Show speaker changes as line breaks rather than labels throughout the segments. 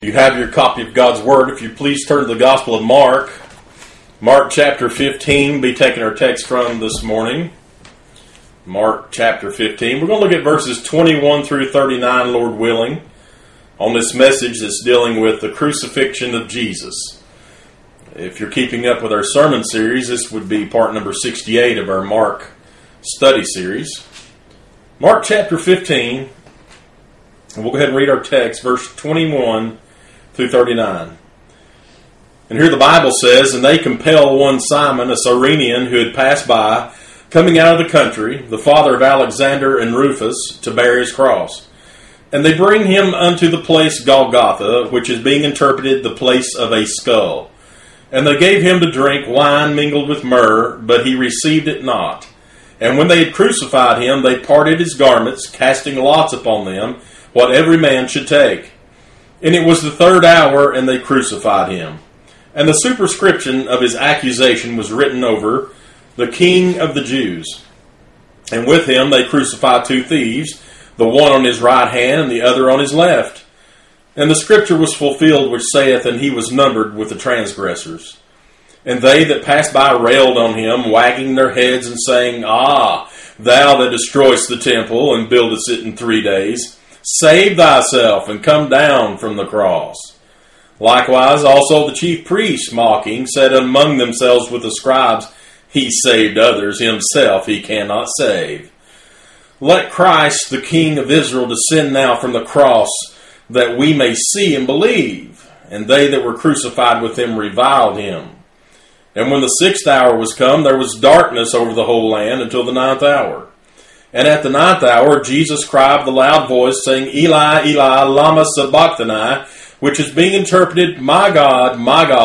You have your copy of God's Word. If you please turn to the Gospel of Mark. Mark chapter 15, be taking our text from this morning. Mark chapter 15. We're going to look at verses 21 through 39, Lord willing, on this message that's dealing with the crucifixion of Jesus. If you're keeping up with our sermon series, this would be part number 68 of our Mark study series. Mark chapter 15, and we'll go ahead and read our text, verse 21 through 39. And here the Bible says, "And they compel one Simon, a Cyrenian, who had passed by, coming out of the country, the father of Alexander and Rufus, to bear his cross. And they bring him unto the place Golgotha, which is being interpreted the place of a skull. And they gave him to drink wine mingled with myrrh, but he received it not. And when they had crucified him, they parted his garments, casting lots upon them, what every man should take. And it was the third hour, and they crucified him. And the superscription of his accusation was written over, the King of the Jews. And with him they crucified two thieves, the one on his right hand and the other on his left. And the scripture was fulfilled which saith, And he was numbered with the transgressors. And they that passed by railed on him, wagging their heads and saying, Ah, thou that destroyest the temple and buildest it in 3 days, save thyself and come down from the cross. Likewise also the chief priests, mocking, said among themselves with the scribes, He saved others, himself he cannot save. Let Christ, the King of Israel, descend now from the cross, that we may see and believe. And they that were crucified with him reviled him. And when the 6th hour was come, there was darkness over the whole land until the 9th hour. And at the 9th hour, Jesus cried with a loud voice, saying, Eli, Eli, lama sabachthani, which is being interpreted, my God,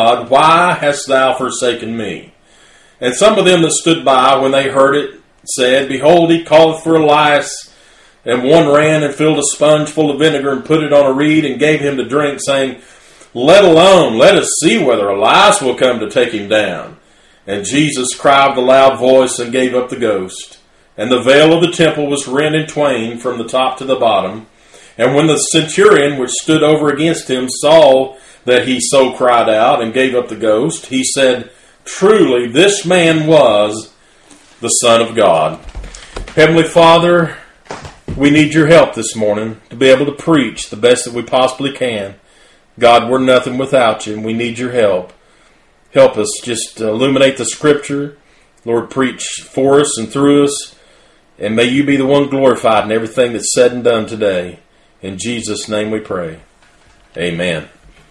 why hast thou forsaken me? And some of them that stood by, when they heard it, said, Behold, he calleth for Elias. And one ran and filled a sponge full of vinegar and put it on a reed and gave him to drink, saying, Let alone, let us see whether Elias will come to take him down. And Jesus cried with a loud voice and gave up the ghost. And the veil of the temple was rent in twain from the top to the bottom. And when the centurion which stood over against him saw that he so cried out and gave up the ghost, he said, Truly this man was the Son of God. Heavenly Father, we need your help this morning to be able to preach the best that we possibly can. God, we're nothing without you, and we need your help. Help us just illuminate the Scripture. Lord, preach for us and through us. And may you be the one glorified in everything that's said and done today. In Jesus' name we pray. Amen.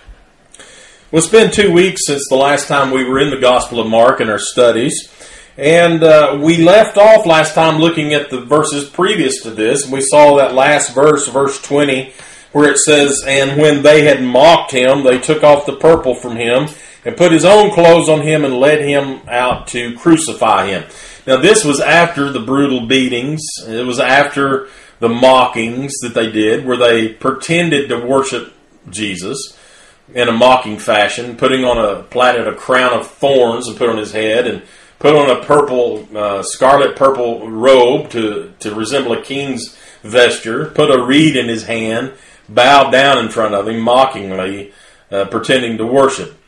Well, it's been 2 weeks since the last time we were in the Gospel of Mark in our studies. And we left off last time looking at the verses previous to this. And we saw that last verse, verse 20, where it says, And when they had mocked him, they took off the purple from him and put his own clothes on him and led him out to crucify him. Now, this was after the brutal beatings. It was after the mockings that they did, where they pretended to worship Jesus in a mocking fashion, putting on plaited a crown of thorns and put on his head, and put on a purple, scarlet purple robe to resemble a king's vesture, put a reed in his hand, bowed down in front of him, mockingly, pretending to worship.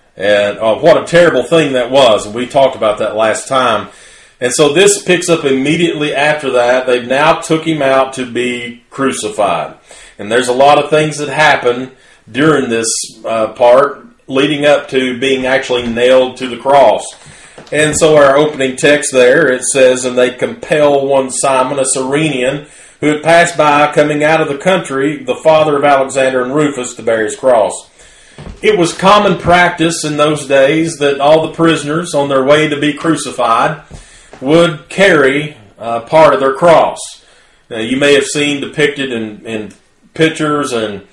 And what a terrible thing that was, and we talked about that last time. And so this picks up immediately after that. They've now took him out to be crucified. And there's a lot of things that happen during this part, leading up to being actually nailed to the cross. And so our opening text there, it says, And they compel one Simon, a Cyrenian, who had passed by, coming out of the country, the father of Alexander and Rufus, to bear his cross. It was common practice in those days that all the prisoners on their way to be crucified would carry part of their cross. Now, you may have seen depicted in pictures and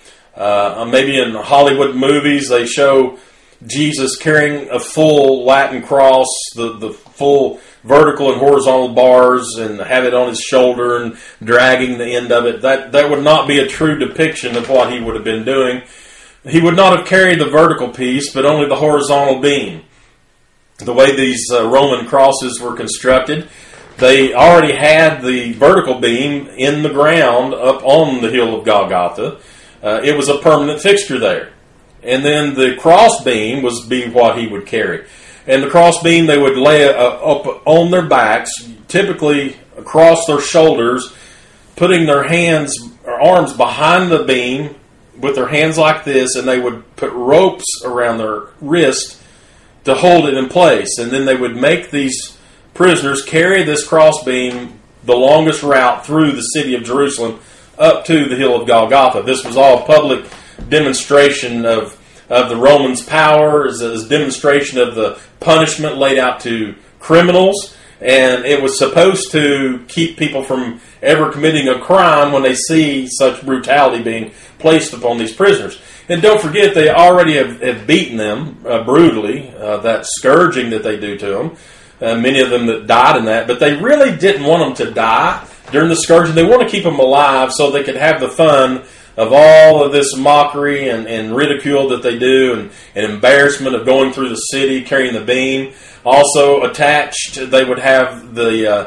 maybe in Hollywood movies, they show Jesus carrying a full Latin cross, the full vertical and horizontal bars, and have it on his shoulder and dragging the end of it. That would not be a true depiction of what he would have been doing. He would not have carried the vertical piece, but only the horizontal beam. The way these Roman crosses were constructed, they already had the vertical beam in the ground up on the hill of Golgotha. It was a permanent fixture there. and then the crossbeam was be what he would carry. And the crossbeam they would lay up on their backs, typically across their shoulders, putting their hands or arms behind the beam with their hands like this, and they would put ropes around their wrist to hold it in place. And then they would make these prisoners carry this crossbeam the longest route through the city of Jerusalem up to the hill of Golgotha. This was all public demonstration of the Romans' power, as a demonstration of the punishment laid out to criminals, and it was supposed to keep people from ever committing a crime when they see such brutality being placed upon these prisoners. And don't forget, they already have beaten them brutally, that scourging that they do to them. Many of them that died in that, but they really didn't want them to die during the scourging. They want to keep them alive so they could have the fun of all of this mockery and ridicule that they do, and embarrassment of going through the city carrying the beam. Also attached, they would have the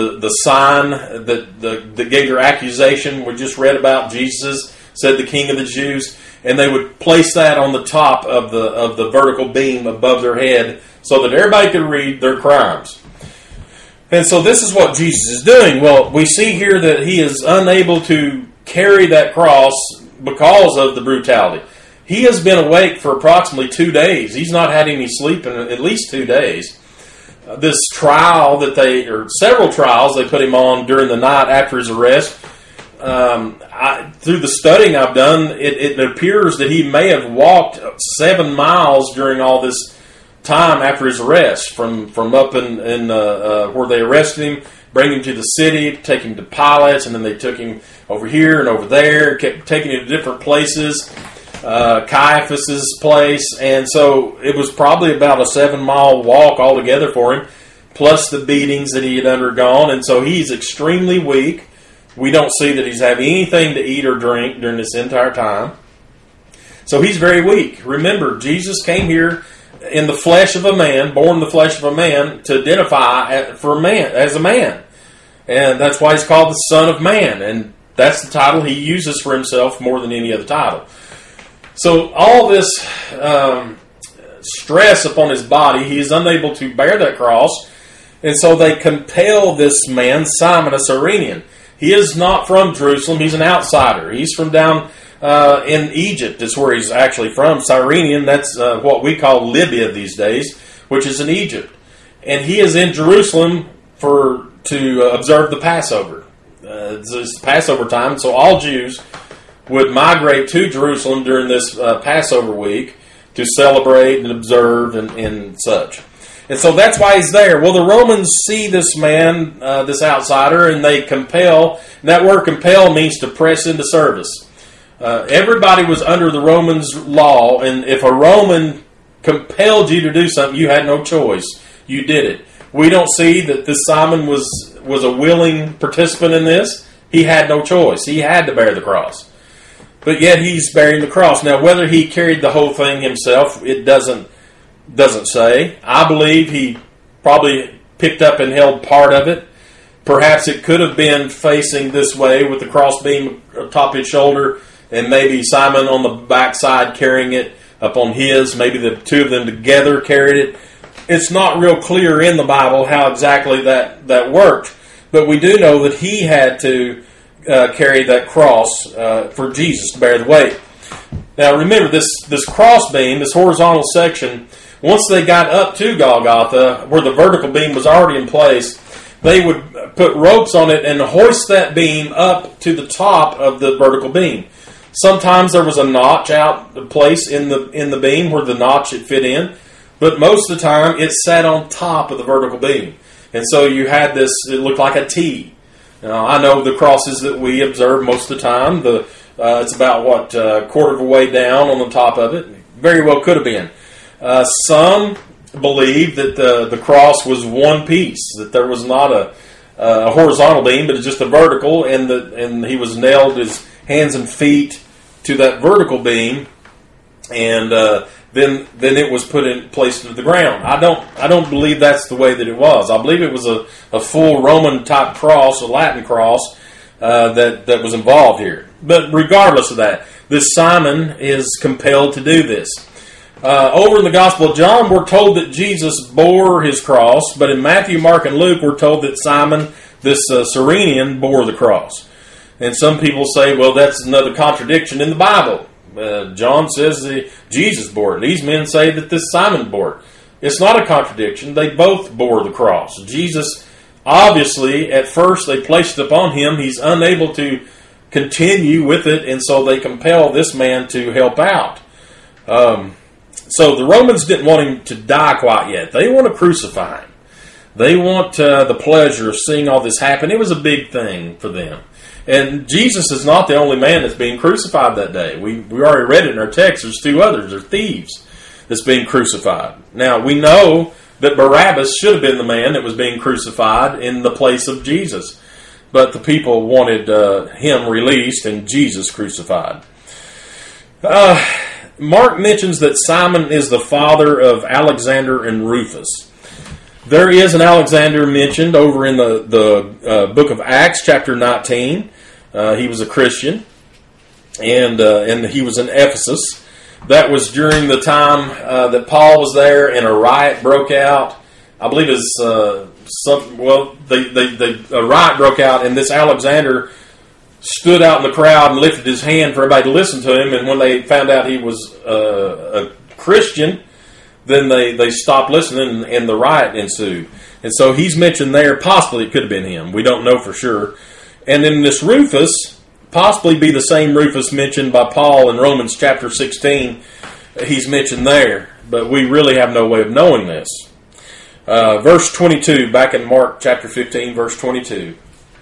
sign that gave their accusation. We just read about Jesus said the King of the Jews, and they would place that on the top of the vertical beam above their head so that everybody could read their crimes. And so this is what Jesus is doing. Well, we see here that he is unable to carry that cross because of the brutality. He has been awake for approximately 2 days. He's not had any sleep in at least 2 days. This trial or several trials they put him on during the night after his arrest, through the studying I've done, it appears that he may have walked 7 miles during all this time after his arrest, from up in where they arrested him, bring him to the city, take him to Pilate's, and then they took him over here and over there, kept taking him to different places, Caiaphas's place, and so it was probably about a 7-mile walk altogether for him, plus the beatings that he had undergone, and so he's extremely weak. We don't see that he's having anything to eat or drink during this entire time. So he's very weak. Remember, Jesus came here in the flesh of a man, born in the flesh of a man, to identify as a man. And that's why he's called the Son of Man. And that's the title he uses for himself more than any other title. So all this stress upon his body, he is unable to bear that cross. And so they compel this man, Simon, a Cyrenian. He is not from Jerusalem. He's an outsider. He's from down in Egypt is where he's actually from. Cyrenian, that's what we call Libya these days, which is in Egypt. And he is in Jerusalem to observe the Passover. It's Passover time, so all Jews would migrate to Jerusalem during this Passover week to celebrate and observe and such. And so that's why he's there. Well, the Romans see this man, this outsider, and they compel. And that word compel means to press into service. Everybody was under the Romans' law, and if a Roman compelled you to do something, you had no choice. You did it. We don't see that this Simon was a willing participant in this. He had no choice. He had to bear the cross. But yet he's bearing the cross. Now, whether he carried the whole thing himself, it doesn't say. I believe he probably picked up and held part of it. Perhaps it could have been facing this way with the crossbeam atop his shoulder, and maybe Simon on the backside carrying it up on his. Maybe the two of them together carried it. It's not real clear in the Bible how exactly that worked, but we do know that he had to carry that cross for Jesus to bear the weight. Now remember, this crossbeam, this horizontal section, once they got up to Golgotha, where the vertical beam was already in place, they would put ropes on it and hoist that beam up to the top of the vertical beam. Sometimes there was a notch out place in the beam where the notch it fit in, but most of the time it sat on top of the vertical beam. And so you had this, it looked like a T. Now, I know the crosses that we observe most of the time, it's about, a quarter of a way down on the top of it. Very well could have been. Some believe that the cross was one piece, that there was not a horizontal beam, but it's just a vertical, and he was nailed his hands and feet to that vertical beam, and then it was placed into the ground. I don't believe that's the way that it was. I believe it was a full Roman type cross, a Latin cross that was involved here. But regardless of that, this Simon is compelled to do this. Over in the Gospel of John, we're told that Jesus bore his cross, but in Matthew, Mark, and Luke, we're told that Simon, this Cyrenian, bore the cross. And some people say, well, that's another contradiction in the Bible. John says that Jesus bore it. These men say that this Simon bore it. It's not a contradiction. They both bore the cross. Jesus, obviously, at first they placed it upon him. He's unable to continue with it, and so they compel this man to help out. So the Romans didn't want him to die quite yet. They want to crucify him. They want the pleasure of seeing all this happen. It was a big thing for them. And Jesus is not the only man that's being crucified that day. We already read it in our text. There's two others. They're thieves that's being crucified. Now, we know that Barabbas should have been the man that was being crucified in the place of Jesus. But the people wanted him released and Jesus crucified. Mark mentions that Simon is the father of Alexander and Rufus. There is an Alexander mentioned over in the book of Acts, chapter 19. He was a Christian, and he was in Ephesus. That was during the time that Paul was there, and a riot broke out. I believe it's a riot broke out, and this Alexander stood out in the crowd and lifted his hand for everybody to listen to him. And when they found out he was a Christian, then they stopped listening, and the riot ensued. And so he's mentioned there. Possibly it could have been him. We don't know for sure. And then this Rufus, possibly be the same Rufus mentioned by Paul in Romans chapter 16. He's mentioned there, but we really have no way of knowing this. Verse 22, back in Mark chapter 15, verse 22.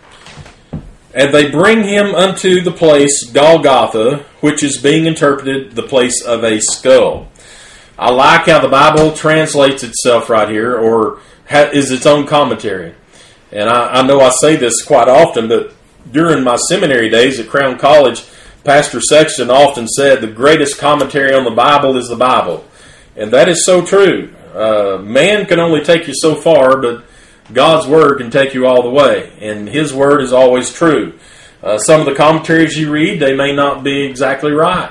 And they bring him unto the place Golgotha, which is being interpreted the place of a skull. I like how the Bible translates itself right here, or is its own commentary. And I know I say this quite often, but during my seminary days at Crown College, Pastor Sexton often said the greatest commentary on the Bible is the Bible. And that is so true. Man can only take you so far, but God's Word can take you all the way. And His Word is always true. Some of the commentaries you read, they may not be exactly right.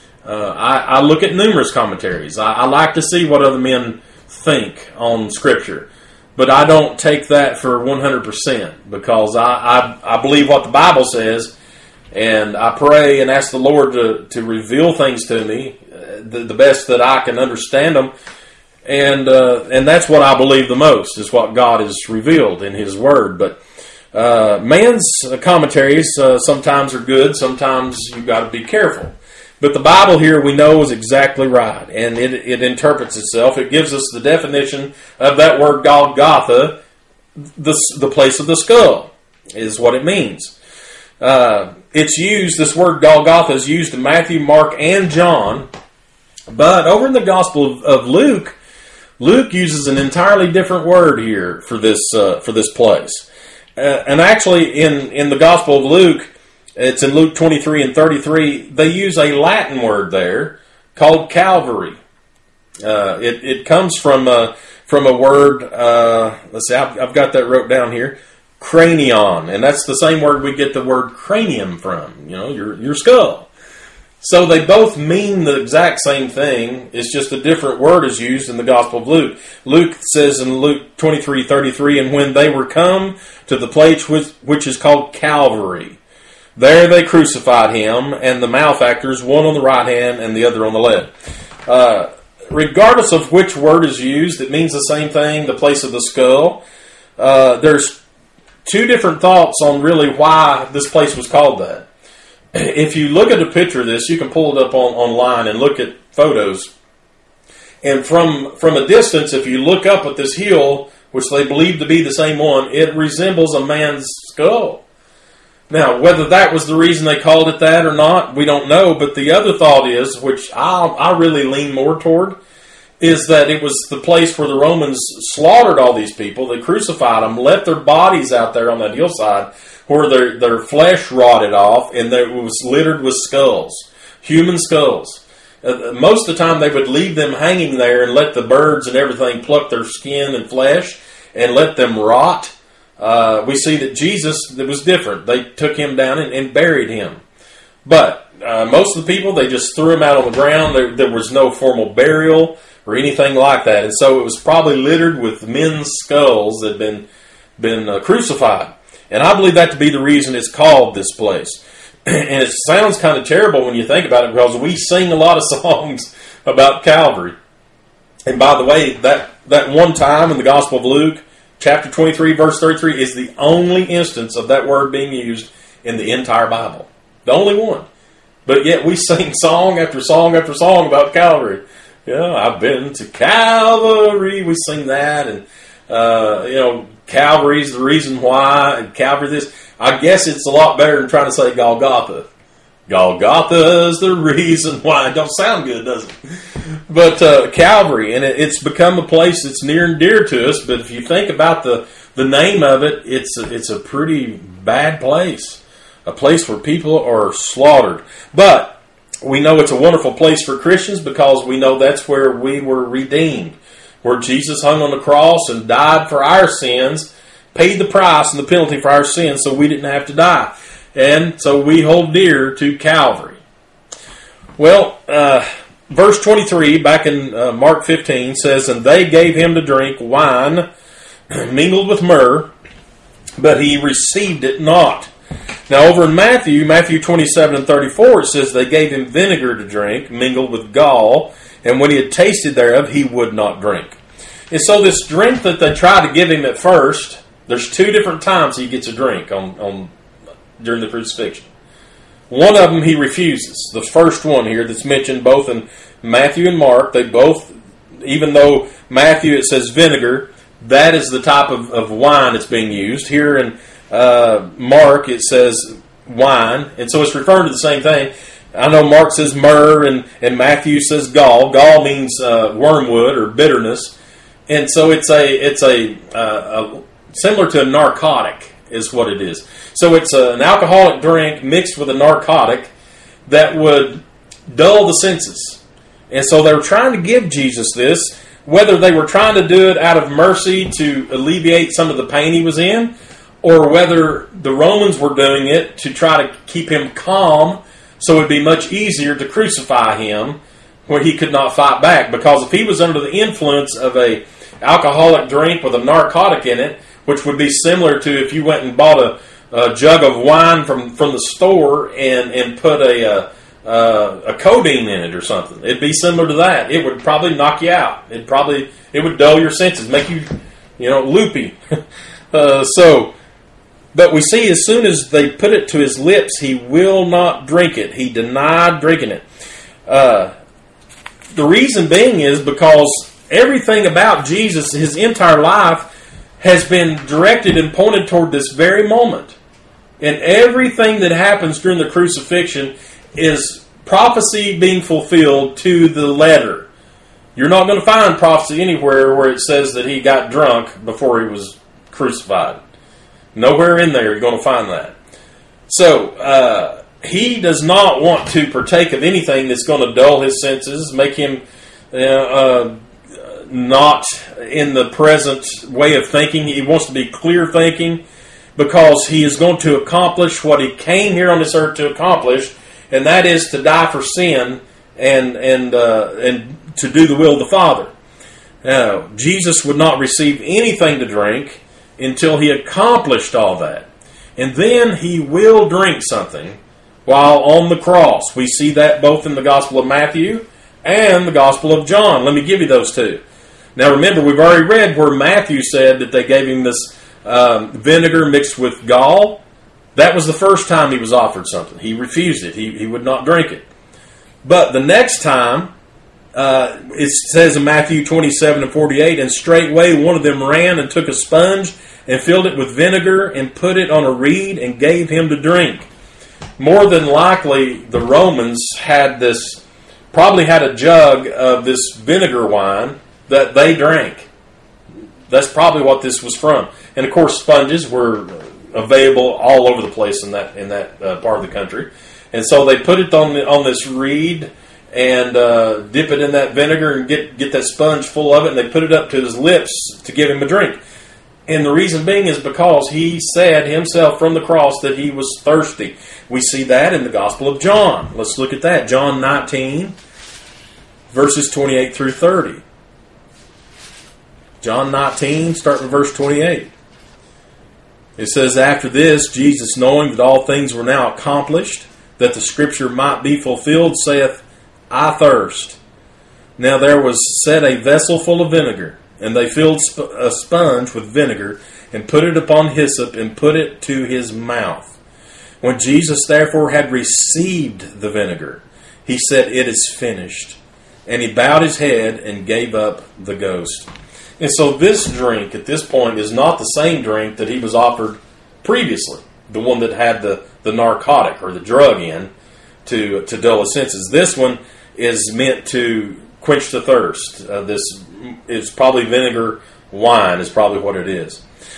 I look at numerous commentaries. I like to see what other men think on Scripture. But I don't take that for 100% because I believe what the Bible says, and I pray and ask the Lord to reveal things to me the best that I can understand them. And that's what I believe the most, is what God has revealed in His Word. But man's commentaries sometimes are good, sometimes you've got to be careful. But the Bible here we know is exactly right, and it interprets itself. It gives us the definition of that word Golgotha, the place of the skull, is what it means. It's used, this word Golgotha is used in Matthew, Mark, and John, but over in the Gospel of Luke, Luke uses an entirely different word here for this place. And actually, in the Gospel of Luke, it's in Luke 23 and 33, they use a Latin word there called Calvary. It comes from a word, let's see, I've got that wrote down here, cranion, and that's the same word we get the word cranium from, your skull. So they both mean the exact same thing. It's just a different word is used in the Gospel of Luke. Luke says in Luke 23:33, and when they were come to the place which is called Calvary, there they crucified him, and the malefactors, one on the right hand and the other on the left. Regardless of which word is used, it means the same thing, the place of the skull. There's two different thoughts on really why this place was called that. If you look at a picture of this, you can pull it up online and look at photos. And from a distance, if you look up at this hill, which they believe to be the same one, it resembles a man's skull. Now, whether that was the reason they called it that or not, we don't know. But the other thought is, which I really lean more toward, is that it was the place where the Romans slaughtered all these people. They crucified them, left their bodies out there on that hillside where their flesh rotted off, and it was littered with skulls, human skulls. Most of the time they would leave them hanging there and let the birds and everything pluck their skin and flesh and let them rot. We see that Jesus, it was different. They took him down and buried him. But most of the people, they just threw him out on the ground. There was no formal burial or anything like that. And so it was probably littered with men's skulls that had been crucified. And I believe that to be the reason it's called this place. And it sounds kind of terrible when you think about it, because we sing a lot of songs about Calvary. And by the way, that one time in the Gospel of Luke, chapter 23, verse 33, is the only instance of that word being used in the entire Bible. The only one. But yet we sing song after song after song about Calvary. Yeah, I've been to Calvary. We sing that. And, Calvary's the reason why. And Calvary this. I guess it's a lot better than trying to say Golgotha. Golgotha's the reason why. It don't sound good, does it? But Calvary, and it's become a place that's near and dear to us. But if you think about the name of it, it's a pretty bad place. A place where people are slaughtered. But we know it's a wonderful place for Christians, because we know that's where we were redeemed. Where Jesus hung on the cross and died for our sins, paid the price and the penalty for our sins so we didn't have to die. And so we hold dear to Calvary. Well, verse 23 back in Mark 15 says, "And they gave him to drink wine mingled with myrrh, but he received it not." Now over in Matthew 27 and 34, it says they gave him vinegar to drink mingled with gall, and when he had tasted thereof, he would not drink. And so this drink that they try to give him at first, there's two different times he gets a drink during the crucifixion. One of them he refuses. The first one here that's mentioned both in Matthew and Mark, they both, even though Matthew it says vinegar, that is the type of wine that's being used. Here in Mark it says wine, and so it's referring to the same thing. I know Mark says myrrh and Matthew says gall. Gall means wormwood or bitterness, and so it's a similar to a narcotic is what it is. So it's an alcoholic drink mixed with a narcotic that would dull the senses. And so they were trying to give Jesus this, whether they were trying to do it out of mercy to alleviate some of the pain he was in, or whether the Romans were doing it to try to keep him calm so it would be much easier to crucify him where he could not fight back. Because if he was under the influence of a alcoholic drink with a narcotic in it, which would be similar to if you went and bought a jug of wine from the store and put a codeine in it or something. It'd be similar to that. It would probably knock you out. It would dull your senses, make you, loopy. But we see as soon as they put it to his lips, he will not drink it. He denied drinking it. The reason being is because everything about Jesus, his entire life, has been directed and pointed toward this very moment. And everything that happens during the crucifixion is prophecy being fulfilled to the letter. You're not going to find prophecy anywhere where it says that he got drunk before he was crucified. Nowhere in there you're going to find that. So, he does not want to partake of anything that's going to dull his senses, make him not in the present way of thinking. He wants to be clear thinking, because he is going to accomplish what he came here on this earth to accomplish, and that is to die for sin and to do the will of the Father. Now, Jesus would not receive anything to drink until he accomplished all that. And then he will drink something while on the cross. We see that both in the Gospel of Matthew and the Gospel of John. Let me give you those two. Now remember, we've already read where Matthew said that they gave him this vinegar mixed with gall. That was the first time he was offered something. He refused it. He would not drink it. But the next time, it says in Matthew 27 and 48, "And straightway one of them ran and took a sponge and filled it with vinegar and put it on a reed and gave him to drink." More than likely, the Romans probably had a jug of this vinegar wine that they drank. That's probably what this was from. And of course, sponges were available all over the place in that part of the country. And so they put it on this reed and dip it in that vinegar and get that sponge full of it, and they put it up to his lips to give him a drink. And the reason being is because he said himself from the cross that he was thirsty. We see that in the Gospel of John. Let's look at that. John 19, verses 28 through 30. John 19, starting with verse 28. It says, "After this, Jesus, knowing that all things were now accomplished, that the Scripture might be fulfilled, saith, I thirst. Now there was set a vessel full of vinegar, and they filled a sponge with vinegar, and put it upon hyssop, and put it to his mouth. When Jesus therefore had received the vinegar, he said, It is finished. And he bowed his head and gave up the ghost." And so this drink at this point is not the same drink that he was offered previously, the one that had the narcotic or the drug in to dull his senses. This one is meant to quench the thirst. This is probably vinegar wine is probably what it is.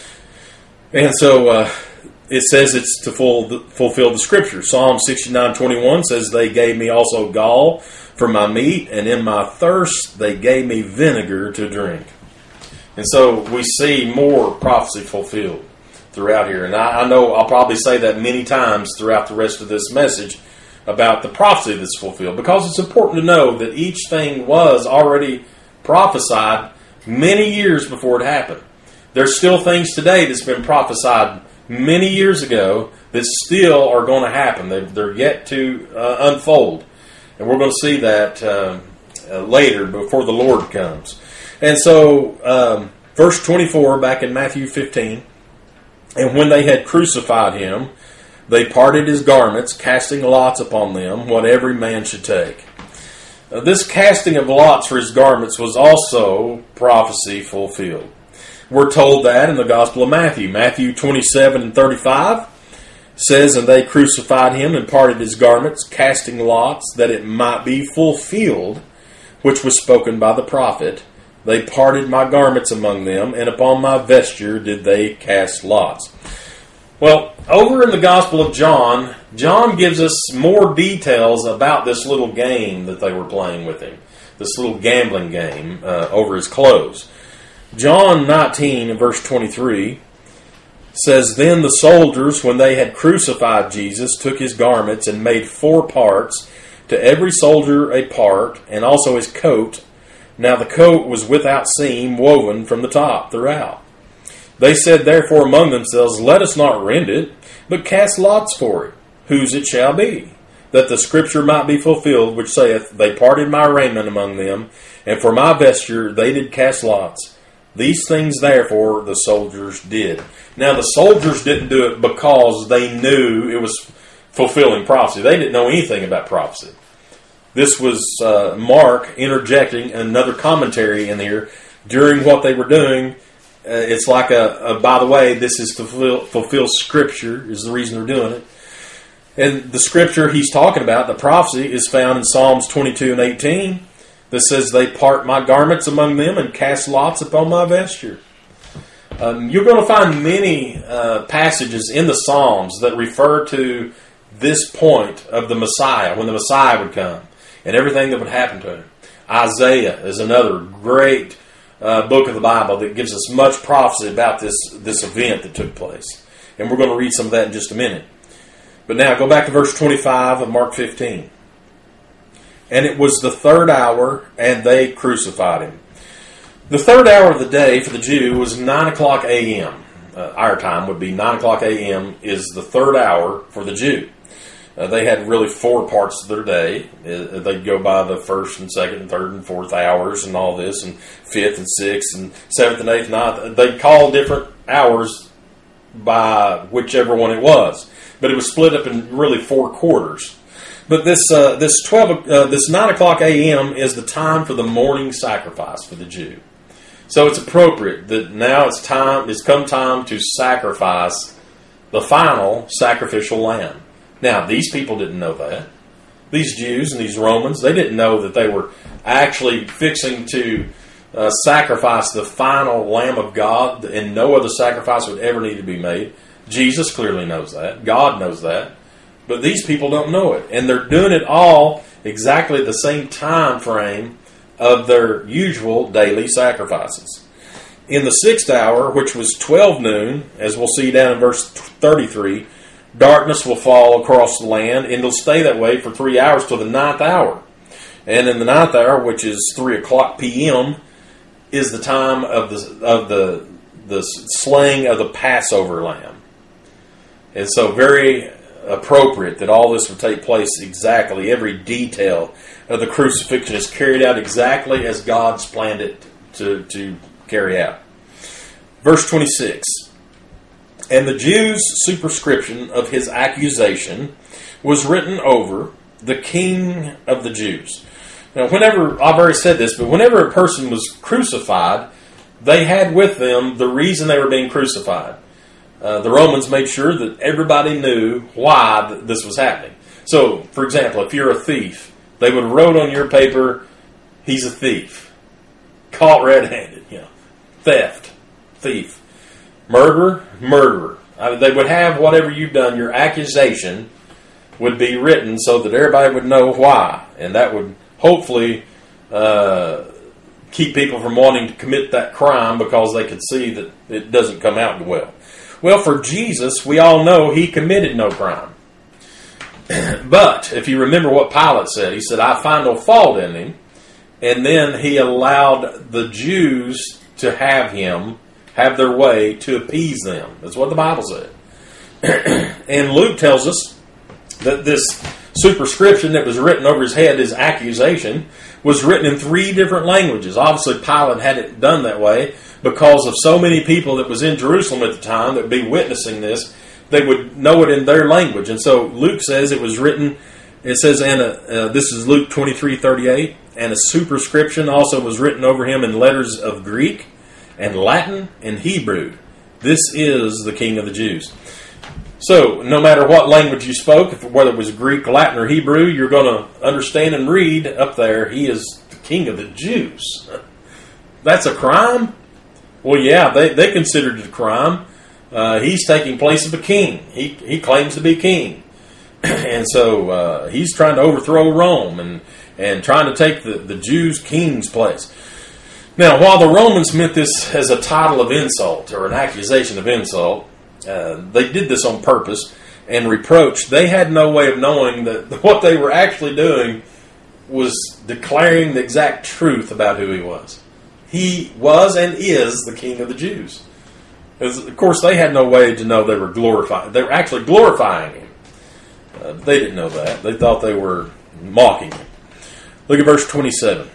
And so it says it's to fulfill the Scripture. Psalm 69:21 says, "They gave me also gall for my meat, and in my thirst they gave me vinegar to drink." And so we see more prophecy fulfilled throughout here. And I know I'll probably say that many times throughout the rest of this message about the prophecy that's fulfilled, because it's important to know that each thing was already prophesied many years before it happened. There's still things today that's been prophesied many years ago that still are going to happen. They're yet to unfold. And we're going to see that later before the Lord comes. And so, verse 24, back in Matthew 15, "And when they had crucified him, they parted his garments, casting lots upon them, what every man should take." This casting of lots for his garments was also prophecy fulfilled. We're told that in the Gospel of Matthew. Matthew 27 and 35 says, "And they crucified him and parted his garments, casting lots, that it might be fulfilled, which was spoken by the prophet. They parted my garments among them, and upon my vesture did they cast lots." Well, over in the Gospel of John, John gives us more details about this little game that they were playing with him, this little gambling game over his clothes. John 19 and verse 23 says, "Then the soldiers, when they had crucified Jesus, took his garments and made 4 parts, to every soldier a part, and also his coat. Now the coat was without seam, woven from the top throughout. They said therefore among themselves, Let us not rend it, but cast lots for it, whose it shall be, that the Scripture might be fulfilled, which saith, They parted my raiment among them, and for my vesture they did cast lots. These things therefore the soldiers did." Now the soldiers didn't do it because they knew it was fulfilling prophecy. They didn't know anything about prophecy. This was Mark interjecting another commentary in here during what they were doing. It's like by the way, this is to fulfill Scripture, is the reason they're doing it. And the Scripture he's talking about, the prophecy, is found in Psalms 22 and 18, that says, "They part my garments among them and cast lots upon my vesture." You're going to find many passages in the Psalms that refer to this point of the Messiah, when the Messiah would come, and everything that would happen to him. Isaiah is another great book of the Bible that gives us much prophecy about this event that took place. And we're going to read some of that in just a minute. But now go back to verse 25 of Mark 15. "And it was the 3rd hour, and they crucified him." The 3rd hour of the day for the Jew was 9 o'clock a.m. Our time would be 9 o'clock a.m. is the 3rd hour for the Jew. They had really 4 parts of their day. They'd go by the 1st and 2nd and 3rd and 4th hours and all this, and 5th and 6th and 7th and 8th and 9th. They'd call different hours by whichever one it was. But it was split up in really 4 quarters. But this 9 o'clock a.m. is the time for the morning sacrifice for the Jew. So it's appropriate that now it's come time to sacrifice the final sacrificial lamb. Now, these people didn't know that. These Jews and these Romans, they didn't know that they were actually fixing to sacrifice the final Lamb of God, and no other sacrifice would ever need to be made. Jesus clearly knows that. God knows that. But these people don't know it. And they're doing it all exactly the same time frame of their usual daily sacrifices. In the 6th hour, which was 12 noon, as we'll see down in verse 33, darkness will fall across the land, and it'll stay that way for 3 hours till the 9th hour. And in the 9th hour, which is 3 o'clock p.m., is the time of the slaying of the Passover lamb. And so very appropriate that all this would take place exactly. Every detail of the crucifixion is carried out exactly as God's planned it to carry out. Verse 26. And the Jews' superscription of his accusation was written over the King of the Jews. Now, whenever, I've already said this, but whenever a person was crucified, they had with them the reason they were being crucified. The Romans made sure that everybody knew why this was happening. So, for example, if you're a thief, they would have wrote on your paper, he's a thief. Caught red-handed, theft, thief. Murderer, murderer. They would have whatever you've done, your accusation would be written so that everybody would know why. And that would hopefully keep people from wanting to commit that crime because they could see that it doesn't come out well. Well, for Jesus, we all know he committed no crime. But if you remember what Pilate said, he said, I find no fault in him. And then he allowed the Jews to have their way to appease them. That's what the Bible said. And Luke tells us that this superscription that was written over his head, his accusation, was written in 3 different languages. Obviously, Pilate had it done that way because of so many people that was in Jerusalem at the time that would be witnessing this. They would know it in their language. And so Luke says it was written, it says, this is Luke 23:38, and a superscription also was written over him in letters of Greek and Latin and Hebrew. This is the King of the Jews. So, no matter what language you spoke, whether it was Greek, Latin, or Hebrew, you're going to understand and read up there, he is the King of the Jews. That's a crime? Well, yeah, they considered it a crime. He's taking place of a king. He claims to be king. And so he's trying to overthrow Rome and trying to take the Jews' king's place. Now, while the Romans meant this as a title of insult or an accusation of insult, they did this on purpose and reproach. They had no way of knowing that what they were actually doing was declaring the exact truth about who he was. He was and is the King of the Jews. Of course, they had no way to know they were glorifying. They were actually glorifying him. They didn't know that. They thought they were mocking him. Look at verse 27.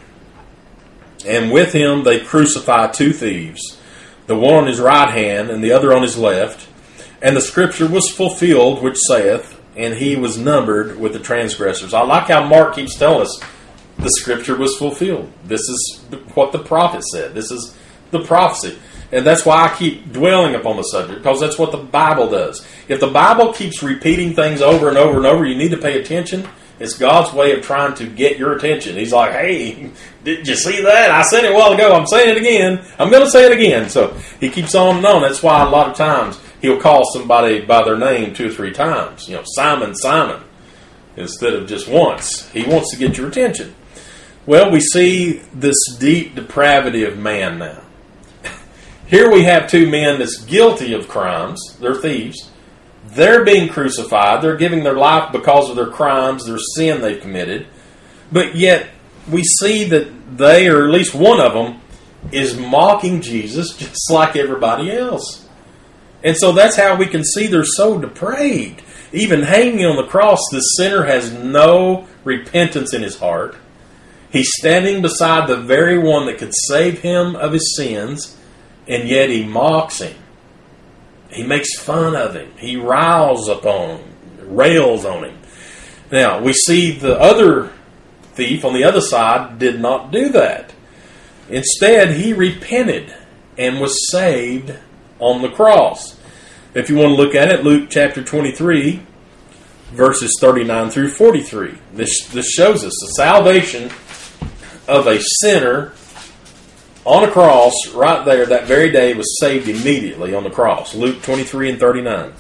And with him they crucified 2 thieves, the one on his right hand and the other on his left. And the scripture was fulfilled, which saith, and he was numbered with the transgressors. I like how Mark keeps telling us the scripture was fulfilled. This is what the prophet said. This is the prophecy. And that's why I keep dwelling upon the subject, because that's what the Bible does. If the Bible keeps repeating things over and over and over, you need to pay attention. It's God's way of trying to get your attention. He's like, hey, did you see that? I said it a while ago. I'm saying it again. I'm going to say it again. So he keeps on and on. That's why a lot of times he'll call somebody by their name 2 or 3 times. Simon, Simon, instead of just once. He wants to get your attention. Well, we see this deep depravity of man now. Here we have 2 men that's guilty of crimes. They're thieves. They're being crucified. They're giving their life because of their crimes, their sin they've committed. But yet, we see that they, or at least one of them, is mocking Jesus just like everybody else. And so that's how we can see they're so depraved. Even hanging on the cross, the sinner has no repentance in his heart. He's standing beside the very one that could save him of his sins, and yet he mocks him. He makes fun of him. He rails on him. Now, we see the other thief on the other side did not do that. Instead, he repented and was saved on the cross. If you want to look at it, Luke chapter 23, verses 39 through 43. This shows us the salvation of a sinner on a cross right there that very day was saved immediately on the cross. Luke 23 and 39.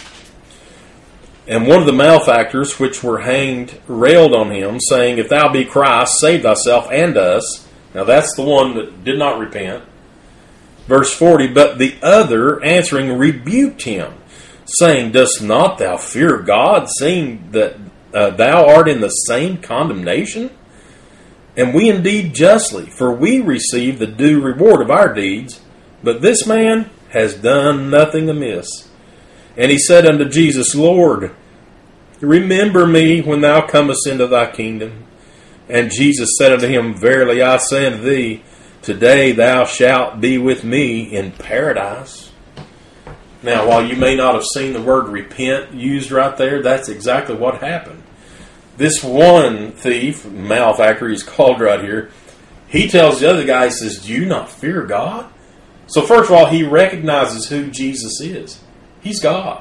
And one of the malefactors which were hanged railed on him, saying, If thou be Christ, save thyself and us. Now that's the one that did not repent. Verse 40, but the other answering rebuked him, saying, dost not thou fear God, seeing that thou art in the same condemnation? And we indeed justly, for we receive the due reward of our deeds, but this man has done nothing amiss. And he said unto Jesus, Lord, remember me when thou comest into thy kingdom. And Jesus said unto him, verily I say unto thee, today thou shalt be with me in paradise. Now, while you may not have seen the word repent used right there, that's exactly what happened. This one thief, malefactor, he's called right here, he tells the other guy, he says, do you not fear God? So first of all, he recognizes who Jesus is. He's God.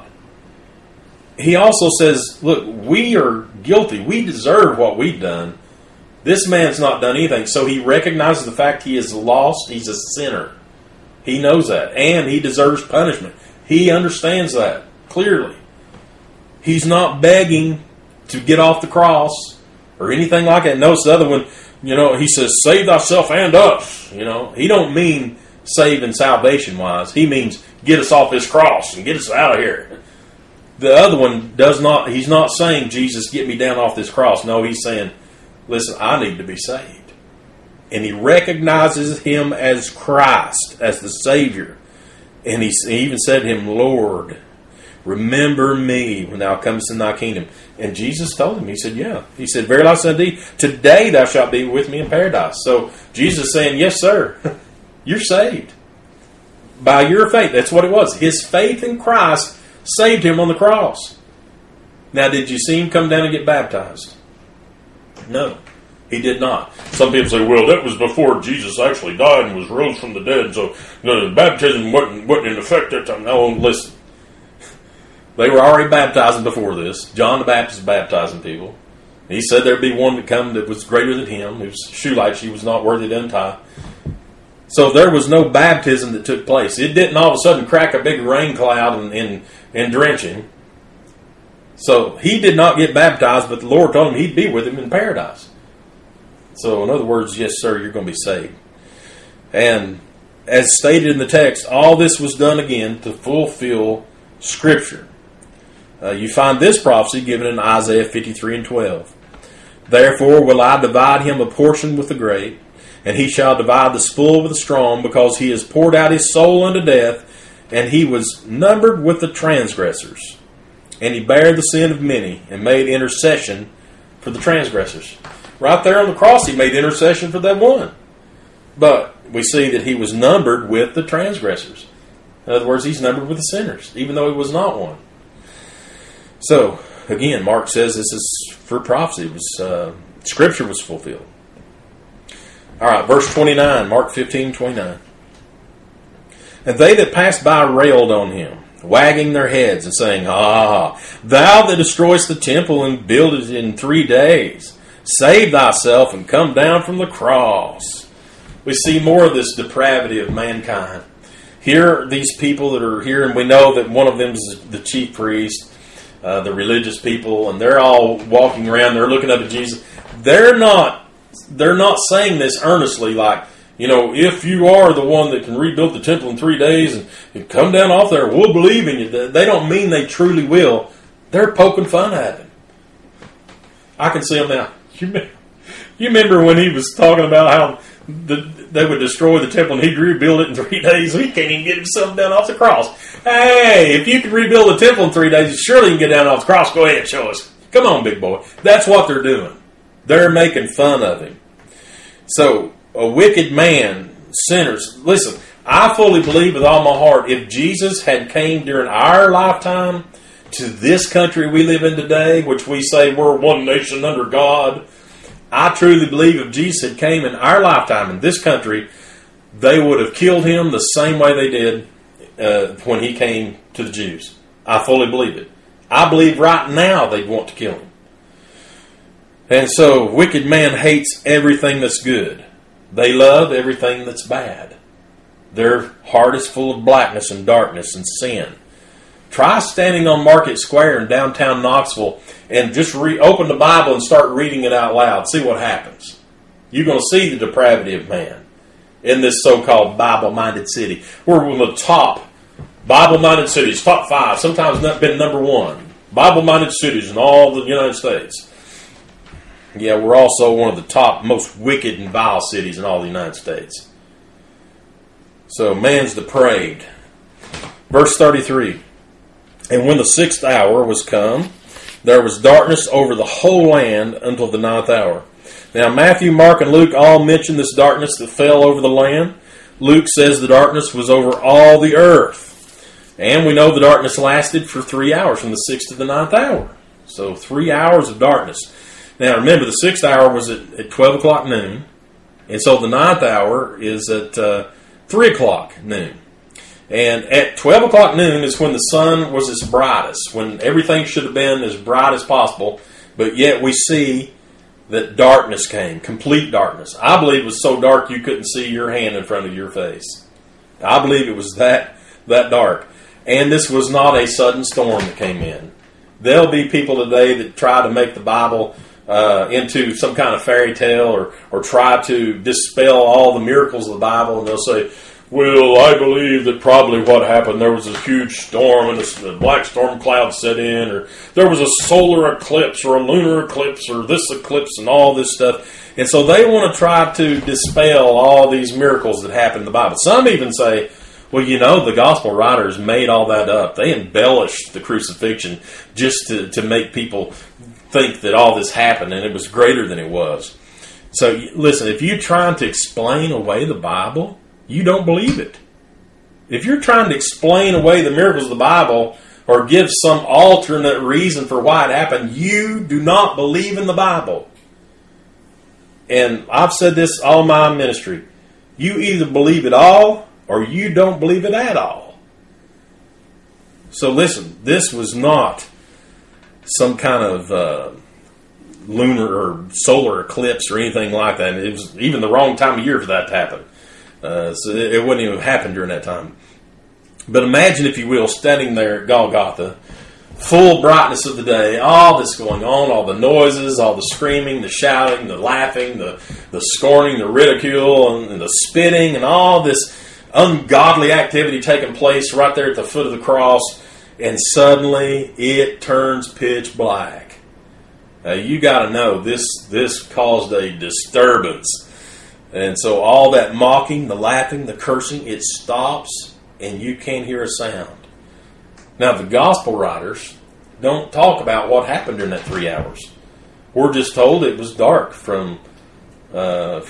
He also says, look, we are guilty. We deserve what we've done. This man's not done anything. So he recognizes the fact he is lost. He's a sinner. He knows that. And he deserves punishment. He understands that clearly. He's not begging to get off the cross or anything like that. Notice the other one, he says, save thyself and us. He don't mean save and salvation wise. He means get us off this cross and get us out of here. The other one does not, he's not saying, Jesus, get me down off this cross. No, he's saying, listen, I need to be saved. And he recognizes him as Christ, as the Savior. And he even said to him, Lord, remember me when thou comest in thy kingdom. And Jesus told him, he said, yeah. He said, verily I say unto thee, today thou shalt be with me in paradise. So Jesus is saying, yes, sir, you're saved. By your faith. That's what it was. His faith in Christ saved him on the cross. Now, did you see him come down and get baptized? No, he did not. Some people say, well, that was before Jesus actually died and was rose from the dead, so the baptism wasn't in effect at that time. No, listen. They were already baptizing before this. John the Baptist baptizing people. He said there'd be one that come that was greater than him. It was shoelace. She was not worthy to untie. So there was no baptism that took place. It didn't all of a sudden crack a big rain cloud and drench him. So he did not get baptized, but the Lord told him he'd be with him in paradise. So in other words, yes, sir, you're going to be saved. And as stated in the text, all this was done again to fulfill Scripture. You find this prophecy given in Isaiah 53:12. Therefore will I divide him a portion with the great, and he shall divide the spoil with the strong, because he has poured out his soul unto death, and he was numbered with the transgressors. And he bare the sin of many, and made intercession for the transgressors. Right there on the cross, he made intercession for that one. But we see that he was numbered with the transgressors. In other words, he's numbered with the sinners, even though he was not one. So, again, Mark says this is for prophecy. It was, Scripture was fulfilled. All right, verse 29, Mark 15:29. And they that passed by railed on him, wagging their heads and saying, thou that destroyest the temple and buildest it in 3 days, save thyself and come down from the cross. We see more of this depravity of mankind. Here are these people that are here, and we know that one of them is the chief priest, the religious people, and they're all walking around, they're looking up at Jesus. They're not saying this earnestly like, if you are the one that can rebuild the temple in 3 days and come down off there, we'll believe in you. They don't mean they truly will. They're poking fun at him. I can see them now. You remember when he was talking about how they would destroy the temple and he'd rebuild it in 3 days? He can't even get himself down off the cross. Hey, if you can rebuild the temple in 3 days, surely you can get down off the cross. Go ahead, show us. Come on, big boy. That's what they're doing. They're making fun of him. So, a wicked man, sinners. Listen, I fully believe with all my heart, if Jesus had came during our lifetime to this country we live in today, which we say we're one nation under God, I truly believe if Jesus had came in our lifetime in this country, they would have killed him the same way they did when he came to the Jews. I fully believe it. I believe right now they'd want to kill him. And so, wicked man hates everything that's good. They love everything that's bad. Their heart is full of blackness and darkness and sin. Try standing on Market Square in downtown Knoxville and just open the Bible and start reading it out loud. See what happens. You're going to see the depravity of man. in this so-called Bible-minded city. We're one of the top Bible-minded cities, top 5, sometimes not been number 1. Bible-minded cities in all the United States. Yeah, we're also one of the top, most wicked and vile cities in all the United States. So man's depraved. Verse 33. And when the 6th hour was come, there was darkness over the whole land until the 9th hour. Now Matthew, Mark, and Luke all mention this darkness that fell over the land. Luke says the darkness was over all the earth. And we know the darkness lasted for 3 hours, from the 6th to the 9th hour. So 3 hours of darkness. Now remember, the 6th hour was at 12 o'clock noon. And so the 9th hour is at 3 o'clock noon. And at 12 o'clock noon is when the sun was its brightest, when everything should have been as bright as possible, but yet we see that darkness came, complete darkness. I believe it was so dark you couldn't see your hand in front of your face. I believe it was that dark. And this was not a sudden storm that came in. There'll be people today that try to make the Bible into some kind of fairy tale or try to dispel all the miracles of the Bible, and they'll say, well, I believe that probably what happened, there was a huge storm and a black storm cloud set in, or there was a solar eclipse or a lunar eclipse or this eclipse and all this stuff. And so they want to try to dispel all these miracles that happen in the Bible. Some even say, well, the gospel writers made all that up. They embellished the crucifixion just to make people think that all this happened and it was greater than it was. So listen, if you're trying to explain away the Bible, you don't believe it. If you're trying to explain away the miracles of the Bible or give some alternate reason for why it happened, you do not believe in the Bible. And I've said this all my ministry. You either believe it all or you don't believe it at all. So listen, this was not some kind of lunar or solar eclipse or anything like that. It was even the wrong time of year for that to happen. So it wouldn't even happen during that time. But imagine, if you will, standing there at Golgotha, full brightness of the day, all this going on, all the noises, all the screaming, the shouting, the laughing, the scorning, the ridicule, and the spitting, and all this ungodly activity taking place right there at the foot of the cross, and suddenly it turns pitch black. You got to know, this caused a disturbance. And so all that mocking, the laughing, the cursing, it stops and you can't hear a sound. Now the gospel writers don't talk about what happened during that 3 hours. We're just told it was dark from 12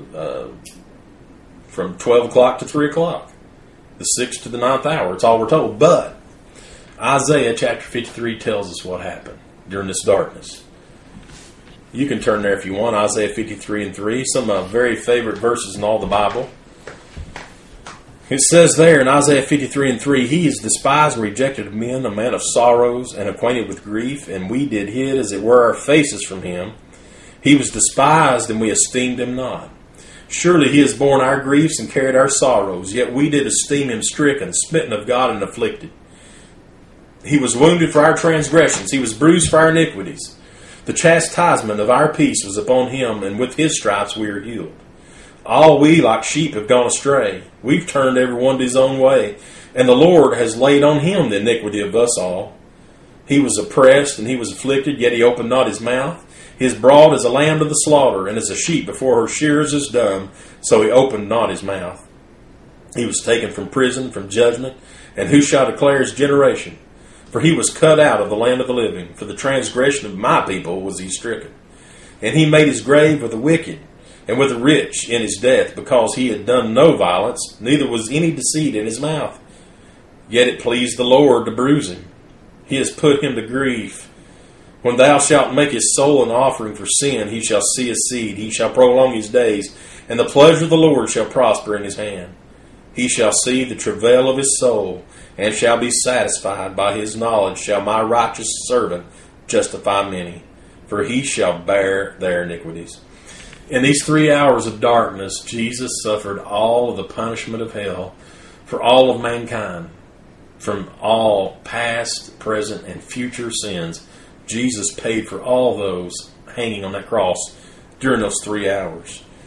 o'clock to 3 o'clock. The 6th to the 9th hour. It's all we're told. But Isaiah chapter 53 tells us what happened during this darkness. You can turn there if you want. Isaiah 53 and 3. Some of my very favorite verses in all the Bible. It says there in Isaiah 53 and 3, He is despised and rejected of men, a man of sorrows and acquainted with grief, and we did hid as it were our faces from Him. He was despised and we esteemed Him not. Surely He has borne our griefs and carried our sorrows, yet we did esteem Him stricken, smitten of God, and afflicted. He was wounded for our transgressions, He was bruised for our iniquities. The chastisement of our peace was upon Him, and with His stripes we are healed. All we like sheep have gone astray. We've turned every one to his own way, and the Lord has laid on Him the iniquity of us all. He was oppressed and He was afflicted, yet He opened not His mouth. He is brought as a lamb to the slaughter, and as a sheep before her shearers is dumb, so He opened not His mouth. He was taken from prison, from judgment, and who shall declare His generation? For He was cut out of the land of the living. For the transgression of my people was He stricken. And He made His grave with the wicked, and with the rich in His death, because He had done no violence, neither was any deceit in His mouth. Yet it pleased the Lord to bruise Him. He has put Him to grief. When thou shalt make His soul an offering for sin, He shall see His seed, He shall prolong His days, and the pleasure of the Lord shall prosper in His hand. He shall see the travail of His soul, and shall be satisfied. By His knowledge shall my righteous servant justify many, for he shall bear their iniquities. In these 3 hours of darkness, Jesus suffered all of the punishment of hell for all of mankind. From all past, present, and future sins, Jesus paid for all those hanging on that cross during those 3 hours.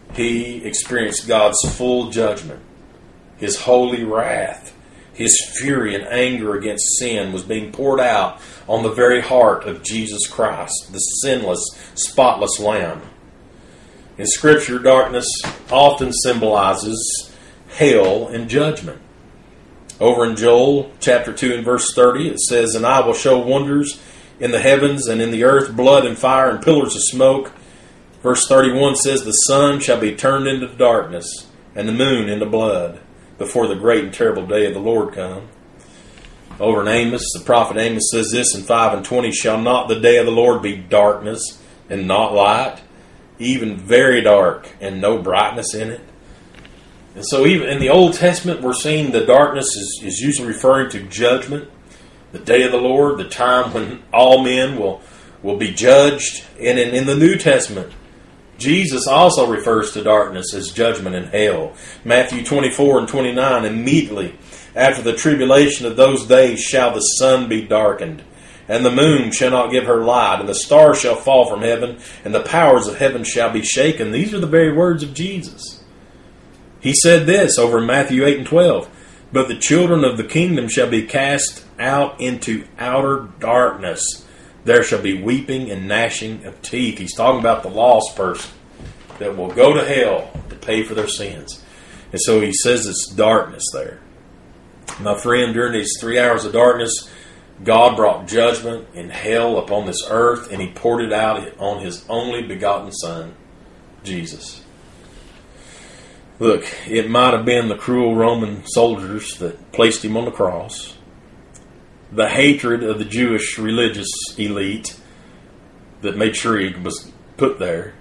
he experienced God's full judgment. His holy wrath, his fury and anger against sin was being poured out on the very heart of Jesus Christ, the sinless, spotless Lamb. In Scripture, darkness often symbolizes hell and judgment. Over in Joel chapter 2 and verse 30, it says, "And I will show wonders in the heavens and in the earth, blood and fire and pillars of smoke." Verse 31 says, "The sun shall be turned into darkness and the moon into blood before the great and terrible day of the Lord come." Over in Amos, the prophet Amos says this in 5:20, "Shall not the day of the Lord be darkness and not light, even very dark and no brightness in it?" And so even in the Old Testament, we're seeing the darkness is usually referring to judgment, the day of the Lord, the time when all men will be judged. And in the New Testament, Jesus also refers to darkness as judgment and hell. Matthew 24 and 29, "Immediately after the tribulation of those days shall the sun be darkened, and the moon shall not give her light, and the stars shall fall from heaven, and the powers of heaven shall be shaken." These are the very words of Jesus. He said this over in Matthew 8 and 12, "But the children of the kingdom shall be cast out into outer darkness. There shall be weeping and gnashing of teeth." He's talking about the lost person that will go to hell to pay for their sins. And so he says it's darkness there. My friend, during these 3 hours of darkness, God brought judgment and hell upon this earth, and he poured it out on his only begotten Son, Jesus. Look, it might have been the cruel Roman soldiers that placed him on the cross, the hatred of the Jewish religious elite that made sure he was put there,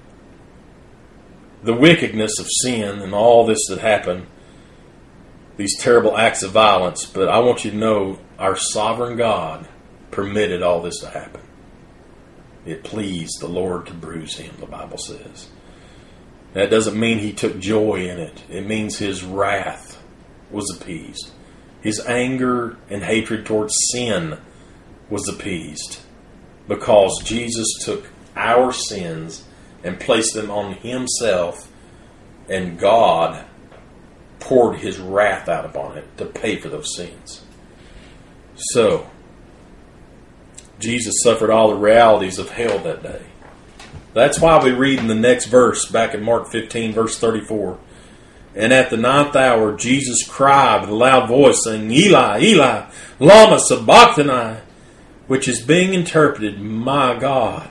the wickedness of sin and all this that happened, these terrible acts of violence. But I want you to know our sovereign God permitted all this to happen. It pleased the Lord to bruise him, the Bible says. That doesn't mean he took joy in it. It means his wrath was appeased. His anger and hatred towards sin was appeased because Jesus took our sins and placed them on himself, and God poured his wrath out upon it to pay for those sins. So, Jesus suffered all the realities of hell that day. That's why we read in the next verse, back in Mark 15, verse 34, "And at the 9th hour, Jesus cried with a loud voice, saying, Eli, Eli, lama sabachthani," which is being interpreted, my God,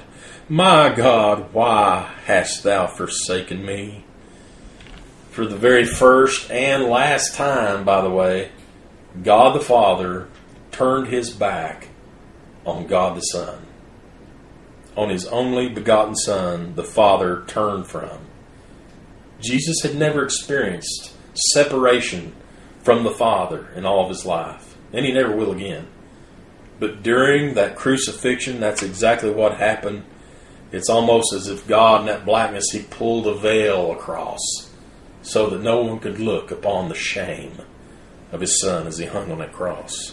why hast thou forsaken me?" For the very first and last time, by the way, God the Father turned his back on God the Son. On his only begotten Son, the Father turned from. Jesus had never experienced separation from the Father in all of his life, and he never will again. But during that crucifixion, that's exactly what happened. It's almost as if God, in that blackness, he pulled a veil across so that no one could look upon the shame of his Son as he hung on that cross.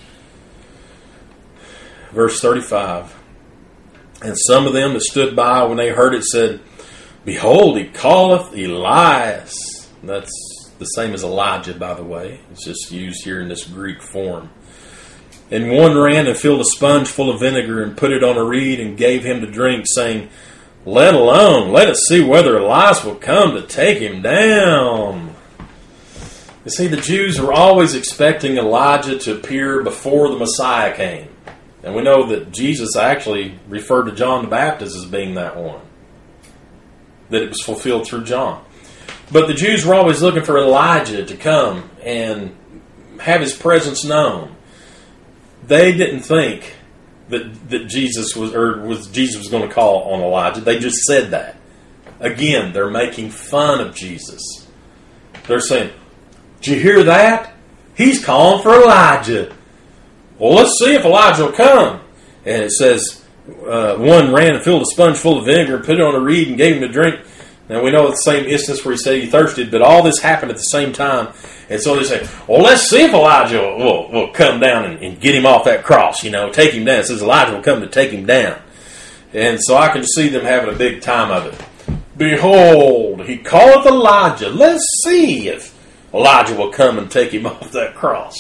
Verse 35, "And some of them that stood by when they heard it said, Behold, he calleth Elias." That's the same as Elijah, by the way. It's just used here in this Greek form. "And one ran and filled a sponge full of vinegar and put it on a reed and gave him to drink, saying, Let alone, let us see whether Elias will come to take him down." You see, the Jews were always expecting Elijah to appear before the Messiah came. And we know that Jesus actually referred to John the Baptist as being that one. That it was fulfilled through John. But the Jews were always looking for Elijah to come and have his presence known. They didn't think that Jesus was going to call on Elijah. They just said that. Again, they're making fun of Jesus. They're saying, "Did you hear that? He's calling for Elijah. Well, let's see if Elijah will come." And it says, one ran and filled a sponge full of vinegar and put it on a reed and gave him to drink. Now we know it's the same instance where he said he thirsted, but all this happened at the same time. And so they say, "Well, let's see if Elijah will come down and get him off that cross, take him down." It says Elijah will come to take him down. And so I can see them having a big time of it. Behold, he calleth Elijah. Let's see if Elijah will come and take him off that cross.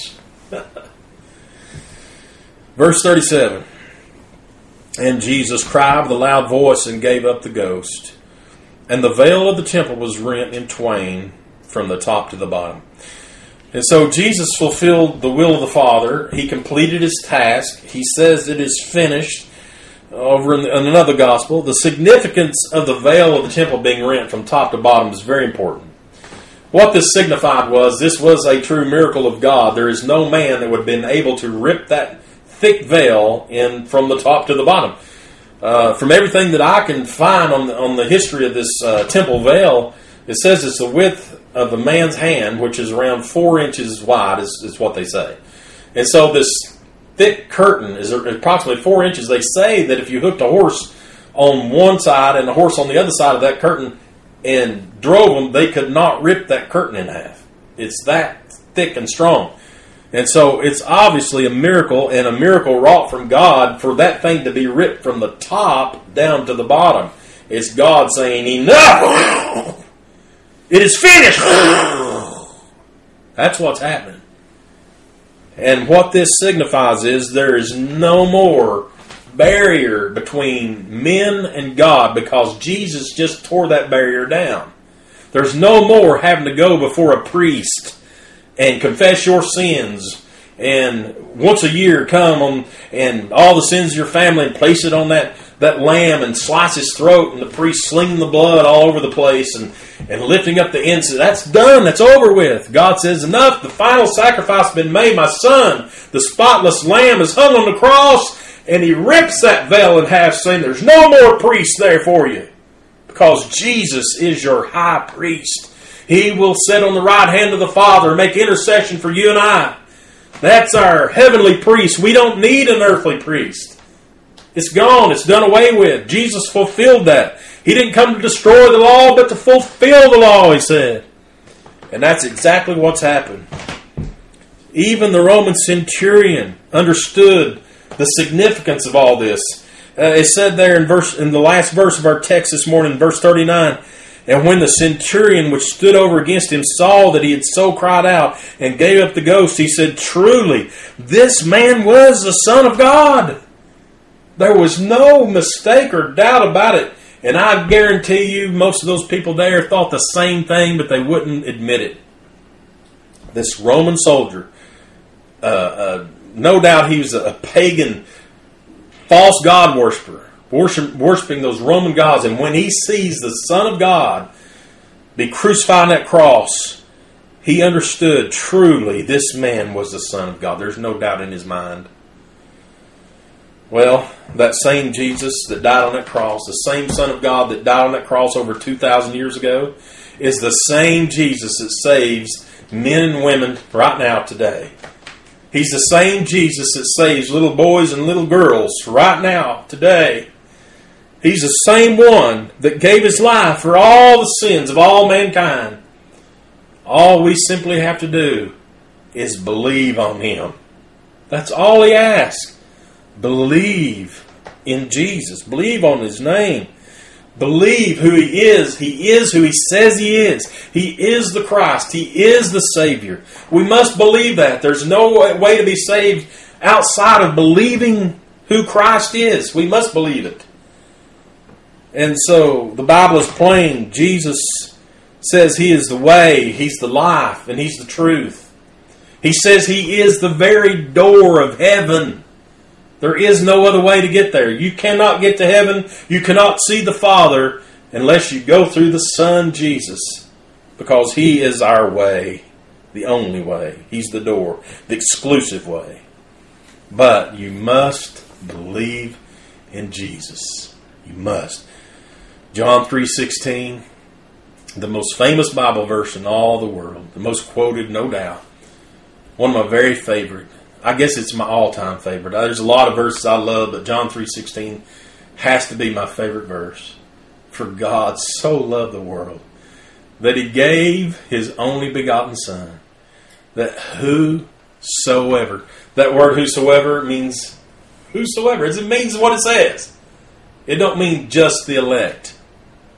Verse 37. And Jesus cried with a loud voice and gave up the ghost. And the veil of the temple was rent in twain from the top to the bottom. And so Jesus fulfilled the will of the Father. He completed his task. He says it is finished. Over in another gospel, the significance of the veil of the temple being rent from top to bottom is very important. What this signified was, this was a true miracle of God. There is no man that would have been able to rip that thick veil in from the top to the bottom. From everything that I can find on the history of this temple veil, it says it's the width of a man's hand, which is around 4 inches wide, is what they say. And so this thick curtain is approximately 4 inches. They say that if you hooked a horse on one side and a horse on the other side of that curtain and drove them, they could not rip that curtain in half. It's that thick and strong. And so it's obviously a miracle, and a miracle wrought from God for that thing to be ripped from the top down to the bottom. It's God saying, enough! It is finished! That's what's happening. And what this signifies is there is no more barrier between men and God, because Jesus just tore that barrier down. There's no more having to go before a priest and confess your sins, and once a year come on and all the sins of your family and place it on that lamb and slice his throat, and the priest slinging the blood all over the place and lifting up the incense. That's done. That's over with. God says, enough. The final sacrifice has been made. My son, the spotless lamb, is hung on the cross, and he rips that veil in half, saying there's no more priest there for you, because Jesus is your high priest. He will sit on the right hand of the Father and make intercession for you and I. That's our heavenly priest. We don't need an earthly priest. It's gone. It's done away with. Jesus fulfilled that. He didn't come to destroy the law, but to fulfill the law, he said. And that's exactly what's happened. Even the Roman centurion understood the significance of all this. It said there in the last verse of our text this morning, verse 39, and when the centurion which stood over against him saw that he had so cried out and gave up the ghost, he said, truly, this man was the Son of God. There was no mistake or doubt about it. And I guarantee you, most of those people there thought the same thing, but they wouldn't admit it. This Roman soldier, no doubt he was a pagan, false god worshiper, worshiping those Roman gods. And when he sees the Son of God be crucified on that cross, he understood truly this man was the Son of God. There's no doubt in his mind. Well, that same Jesus that died on that cross, the same Son of God that died on that cross over 2,000 years ago, is the same Jesus that saves men and women right now today. He's the same Jesus that saves little boys and little girls right now today. He's the same one that gave his life for all the sins of all mankind. All we simply have to do is believe on him. That's all he asks. Believe in Jesus. Believe on his name. Believe who he is. He is who he says he is. He is the Christ. He is the Savior. We must believe that. There's no way to be saved outside of believing who Christ is. We must believe it. And so the Bible is plain. Jesus says he is the way, he's the life, and he's the truth. He says he is the very door of heaven. There is no other way to get there. You cannot get to heaven. You cannot see the Father unless you go through the Son, Jesus. Because he is our way. The only way. He's the door. The exclusive way. But you must believe in Jesus. You must. John 3:16. The most famous Bible verse in all the world. The most quoted, no doubt. One of my very favorite. I guess it's my all-time favorite. There's a lot of verses I love, but John 3:16 has to be my favorite verse. For God so loved the world that he gave his only begotten Son, that whosoever, that word whosoever means whosoever. It means what it says. It don't mean just the elect.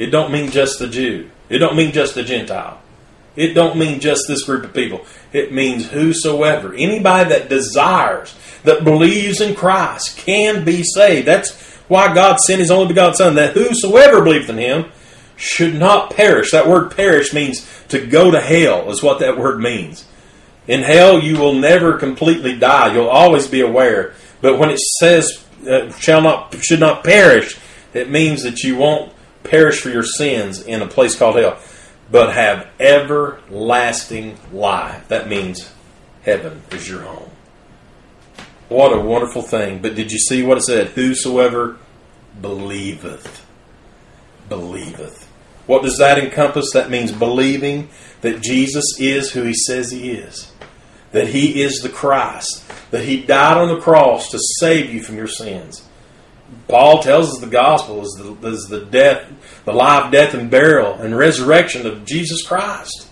It don't mean just the Jew. It don't mean just the Gentile. It don't mean just this group of people. It means whosoever. Anybody that desires, that believes in Christ can be saved. That's why God sent His only begotten Son, that whosoever believeth in Him should not perish. That word perish means to go to hell, is what that word means. In hell, you will never completely die. You'll always be aware. But when it says should not perish, it means that you won't perish for your sins in a place called hell, but have everlasting life. That means heaven is your home. What a wonderful thing. But did you see what it said? Whosoever believeth. Believeth. What does that encompass? That means believing that Jesus is who He says He is. That He is the Christ. That He died on the cross to save you from your sins. Paul tells us the gospel is the death, the life, death, and burial and resurrection of Jesus Christ.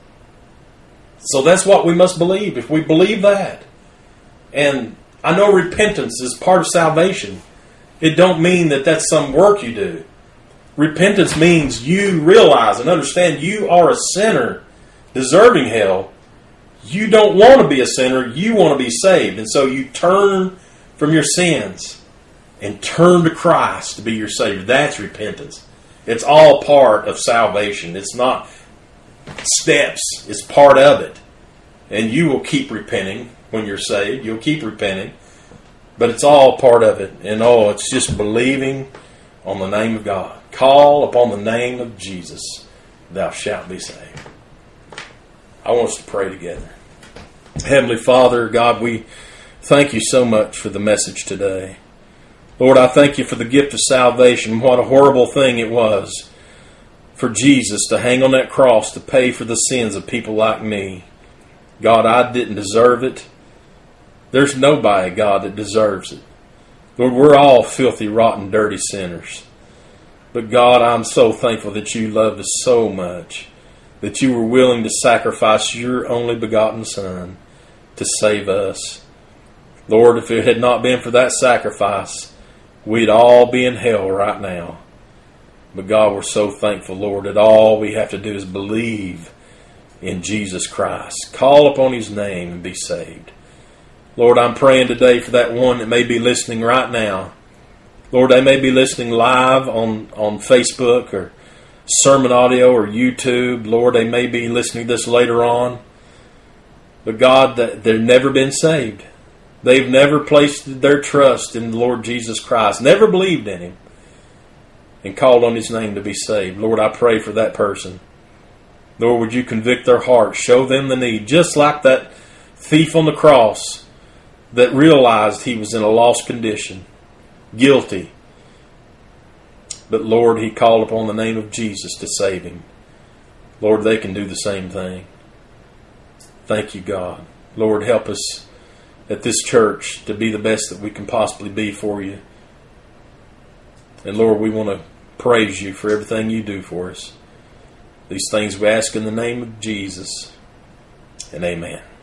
So that's what we must believe. If we believe that, and I know repentance is part of salvation, it don't mean that that's some work you do. Repentance means you realize and understand you are a sinner deserving hell. You don't want to be a sinner. You want to be saved. And so you turn from your sins and turn to Christ to be your Savior. That's repentance. It's all part of salvation. It's not steps. It's part of it. And you will keep repenting when you're saved. You'll keep repenting. But it's all part of it. And it's just believing on the name of God. Call upon the name of Jesus. Thou shalt be saved. I want us to pray together. Heavenly Father, God, we thank You so much for the message today. Lord, I thank You for the gift of salvation. What a horrible thing it was for Jesus to hang on that cross to pay for the sins of people like me. God, I didn't deserve it. There's nobody, God, that deserves it. Lord, we're all filthy, rotten, dirty sinners. But God, I'm so thankful that You loved us so much, that You were willing to sacrifice Your only begotten Son to save us. Lord, if it had not been for that sacrifice, we'd all be in hell right now. But God, we're so thankful, Lord, that all we have to do is believe in Jesus Christ. Call upon His name and be saved. Lord, I'm praying today for that one that may be listening right now. Lord, they may be listening live on Facebook or sermon audio or YouTube. Lord, they may be listening to this later on. But God, they've never been saved. They've never placed their trust in the Lord Jesus Christ, never believed in Him, and called on His name to be saved. Lord, I pray for that person. Lord, would You convict their hearts, show them the need, just like that thief on the cross that realized he was in a lost condition, guilty. But Lord, he called upon the name of Jesus to save him. Lord, they can do the same thing. Thank You, God. Lord, help us at this church to be the best that we can possibly be for You. And Lord, we want to praise You for everything You do for us. These things we ask in the name of Jesus. And amen.